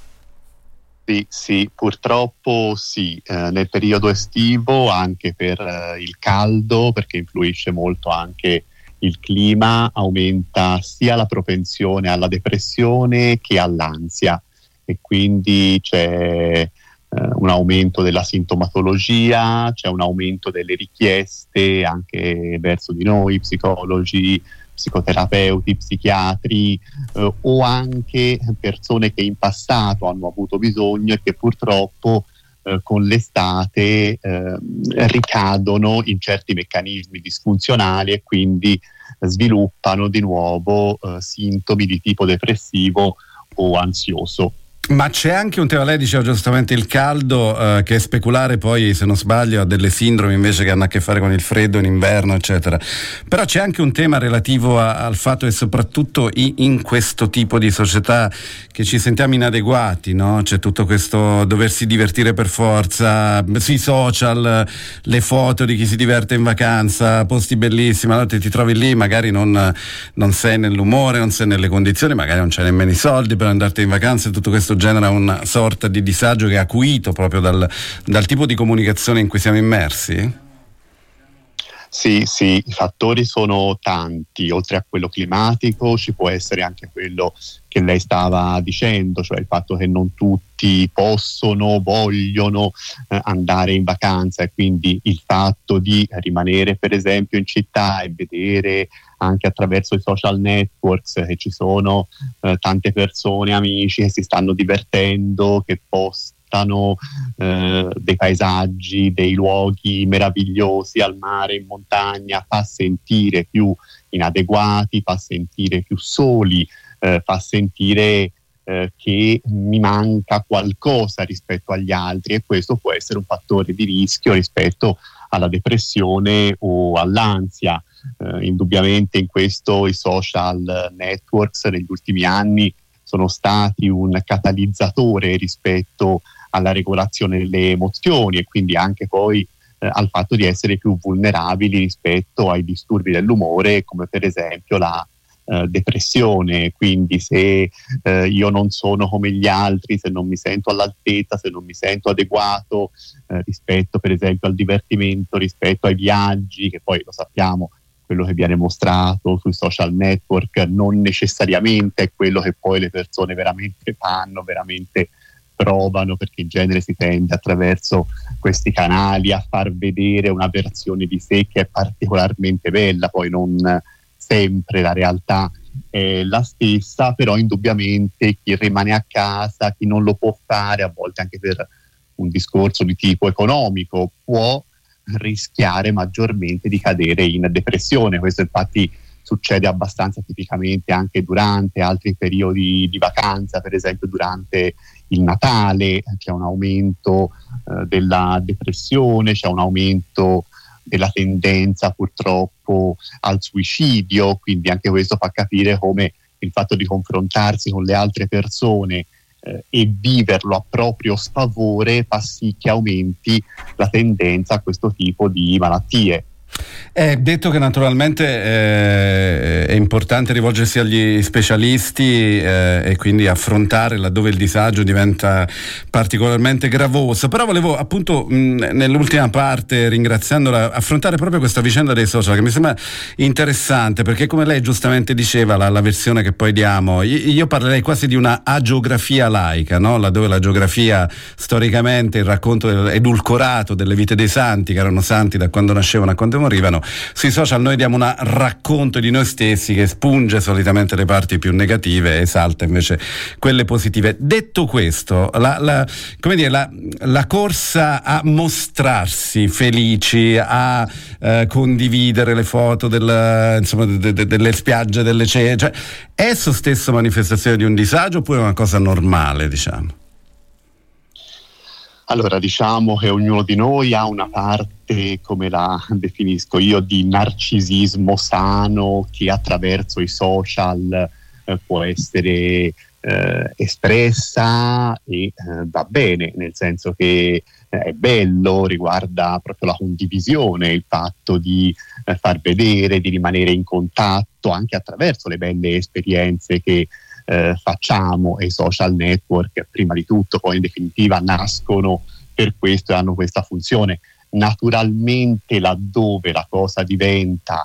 Sì, purtroppo sì, nel periodo estivo, anche per il caldo, perché influisce molto anche il clima, aumenta sia la propensione alla depressione che all'ansia, e quindi c'è un aumento della sintomatologia, c'è un aumento delle richieste anche verso di noi, psicologi, psicoterapeuti, psichiatri, o anche persone che in passato hanno avuto bisogno e che purtroppo con l'estate ricadono in certi meccanismi disfunzionali e quindi sviluppano di nuovo sintomi di tipo depressivo o ansioso. Ma c'è anche un tema, lei diceva giustamente il caldo, che è speculare, poi se non sbaglio ha delle sindromi invece che hanno a che fare con il freddo in inverno eccetera, però c'è anche un tema relativo al fatto che soprattutto in questo tipo di società che ci sentiamo inadeguati, no? C'è tutto questo doversi divertire per forza, sui social le foto di chi si diverte in vacanza, posti bellissimi, allora ti trovi lì, magari non sei nell'umore, non sei nelle condizioni, magari non c'hai nemmeno i soldi per andarti in vacanza, e tutto questo genera una sorta di disagio che è acuito proprio dal tipo di comunicazione in cui siamo immersi? Sì, i fattori sono tanti. Oltre a quello climatico ci può essere anche quello che lei stava dicendo, cioè il fatto che non tutti vogliono andare in vacanza, e quindi il fatto di rimanere per esempio in città e vedere anche attraverso i social networks che ci sono tante persone, amici che si stanno divertendo, che postano dei paesaggi, dei luoghi meravigliosi al mare, in montagna, fa sentire più inadeguati, fa sentire più soli, fa sentire che mi manca qualcosa rispetto agli altri, e questo può essere un fattore di rischio rispetto alla depressione o all'ansia. Indubbiamente in questo i social networks negli ultimi anni sono stati un catalizzatore rispetto alla regolazione delle emozioni, e quindi anche poi al fatto di essere più vulnerabili rispetto ai disturbi dell'umore, come per esempio la depressione. Quindi se io non sono come gli altri, se non mi sento all'altezza, se non mi sento adeguato rispetto per esempio al divertimento, rispetto ai viaggi, che poi lo sappiamo, quello che viene mostrato sui social network non necessariamente è quello che poi le persone veramente fanno, veramente provano, perché in genere si tende attraverso questi canali a far vedere una versione di sé che è particolarmente bella, poi non sempre la realtà è la stessa. Però indubbiamente chi rimane a casa, chi non lo può fare, a volte anche per un discorso di tipo economico, può rischiare maggiormente di cadere in depressione. Questo infatti succede abbastanza tipicamente anche durante altri periodi di vacanza, per esempio durante il Natale c'è un aumento della depressione, c'è un aumento della tendenza purtroppo al suicidio, quindi anche questo fa capire come il fatto di confrontarsi con le altre persone e viverlo a proprio sfavore fa sì che aumenti la tendenza a questo tipo di malattie. Detto che naturalmente è importante rivolgersi agli specialisti e quindi affrontare laddove il disagio diventa particolarmente gravoso, però volevo appunto nell'ultima parte, ringraziandola, affrontare proprio questa vicenda dei social, che mi sembra interessante, perché come lei giustamente diceva, la versione che poi diamo, io parlerei quasi di una agiografia laica, no? Laddove la geografia storicamente, il racconto edulcorato delle vite dei santi, che erano santi da quando nascevano a quando morivano, sui social noi diamo un racconto di noi stessi che spunge solitamente le parti più negative e esalta invece quelle positive. Detto questo, la corsa a mostrarsi felici, a condividere le foto delle spiagge, delle cene, cioè, è esso stesso manifestazione di un disagio oppure è una cosa normale, diciamo? Allora, diciamo che ognuno di noi ha una parte, come la definisco io, di narcisismo sano che attraverso i social può essere espressa e va bene, nel senso che è bello, riguarda proprio la condivisione, il fatto di far vedere, di rimanere in contatto anche attraverso le belle esperienze che facciamo, e i social network prima di tutto poi in definitiva nascono per questo e hanno questa funzione. Naturalmente laddove la cosa diventa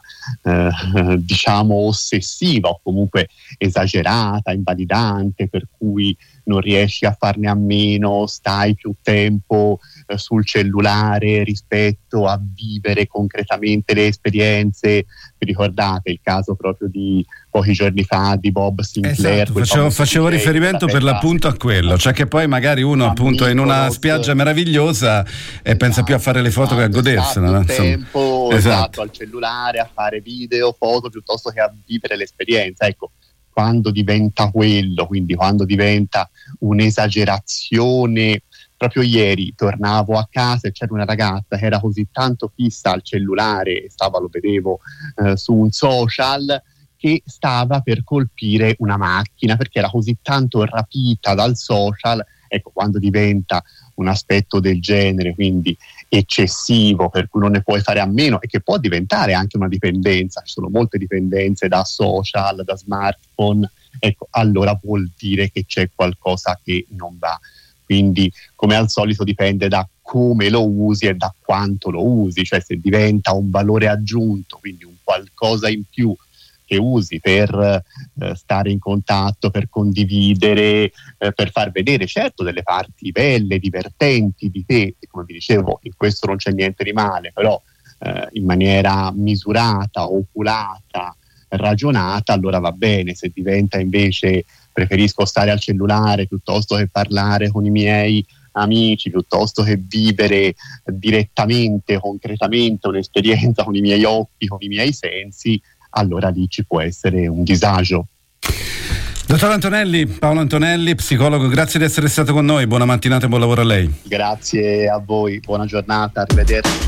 diciamo ossessiva o comunque esagerata, invalidante, per cui non riesci a farne a meno, stai più tempo sul cellulare rispetto a vivere concretamente le esperienze. Vi ricordate il caso proprio di pochi giorni fa di Bob Sinclair? Esatto, facevo riferimento per l'appunto a quello, cioè che poi magari uno appunto è in una spiaggia meravigliosa e pensa più a fare le foto che a godersela, no? Tempo esatto al cellulare, a fare video, foto, piuttosto che a vivere l'esperienza. Ecco, quando diventa quello, quindi quando diventa un'esagerazione. Proprio ieri tornavo a casa e c'era una ragazza che era così tanto fissa al cellulare, lo vedevo su un social, che stava per colpire una macchina perché era così tanto rapita dal social. Ecco, quando diventa un aspetto del genere, quindi eccessivo, per cui non ne puoi fare a meno e che può diventare anche una dipendenza, ci sono molte dipendenze da social, da smartphone, ecco, allora vuol dire che c'è qualcosa che non va. Quindi, come al solito, dipende da come lo usi e da quanto lo usi, cioè se diventa un valore aggiunto, quindi un qualcosa in più che usi per stare in contatto, per condividere, per far vedere certo delle parti belle, divertenti di te, e come vi dicevo, in questo non c'è niente di male, però in maniera misurata, oculata, ragionata, allora va bene. Se diventa invece preferisco stare al cellulare piuttosto che parlare con i miei amici, piuttosto che vivere direttamente, concretamente un'esperienza con i miei occhi, con i miei sensi, allora lì ci può essere un disagio. Dottor Antonelli, Paolo Antonelli, psicologo, grazie di essere stato con noi, buona mattinata e buon lavoro a lei. Grazie a voi, buona giornata, arrivederci.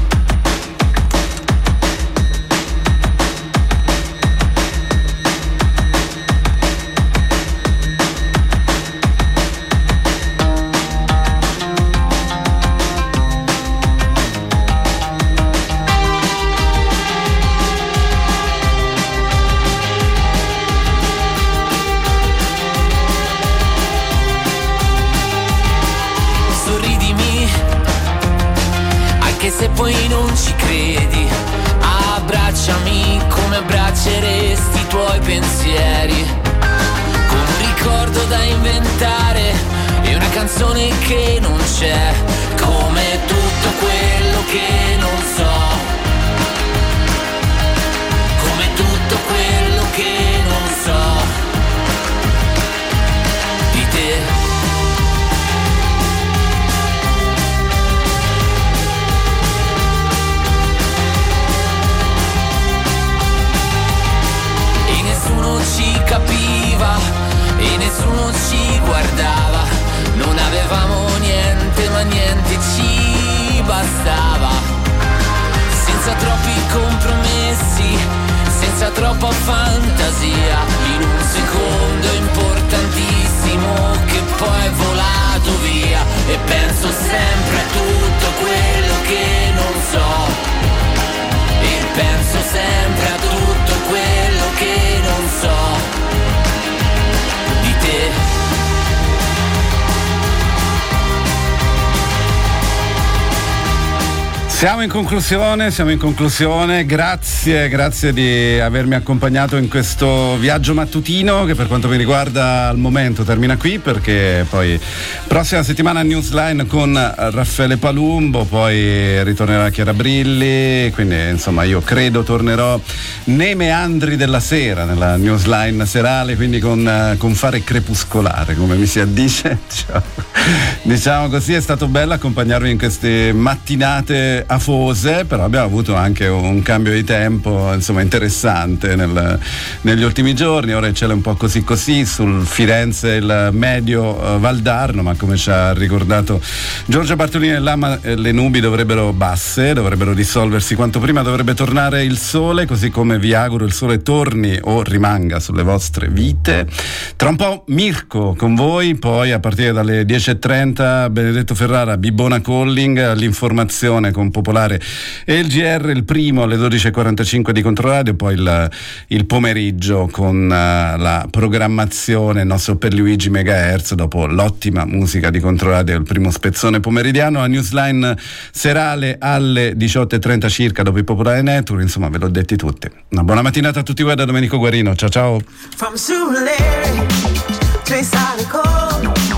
Se poi non ci credi, abbracciami come abbracceresti i tuoi pensieri, con un ricordo da inventare e una canzone che non c'è, come tutto quello che non so, come tutto quello che non so di te. Ci capiva e nessuno ci guardava, non avevamo niente ma niente ci bastava, senza troppi compromessi, senza troppa fantasia, in un secondo importantissimo che poi è volato via, e penso sempre a tutto quello che non so, e penso Siamo in conclusione, grazie di avermi accompagnato in questo viaggio mattutino che per quanto mi riguarda al momento termina qui, perché poi prossima settimana Newsline con Raffaele Palumbo, poi ritornerà Chiara Brilli, quindi insomma io credo tornerò nei meandri della sera nella Newsline serale, quindi con fare crepuscolare come mi si addice, diciamo così. È stato bello accompagnarvi in queste mattinate afose, però abbiamo avuto anche un cambio di tempo insomma interessante negli ultimi giorni. Ora il cielo è un po' così sul Firenze il medio Valdarno, ma come ci ha ricordato Giorgio Bartolini dell'Ama, le nubi dovrebbero dissolversi quanto prima, dovrebbe tornare il sole, così come vi auguro il sole torni o rimanga sulle vostre vite. Tra un po' Mirko con voi, poi a partire dalle 10.30 Benedetto Ferrara, Bibona Calling, l'informazione con Popolare e il GR, il primo alle 12.45 di Controradio, poi il pomeriggio con la programmazione, il nostro Pierluigi Megahertz, dopo l'ottima musica di Controradio, il primo spezzone pomeridiano, la Newsline serale alle 18.30 circa dopo il Popolare Network. Insomma, ve l'ho detti tutti. Una buona mattinata a tutti voi da Domenico Guarino, ciao. From Surulere to Isariko,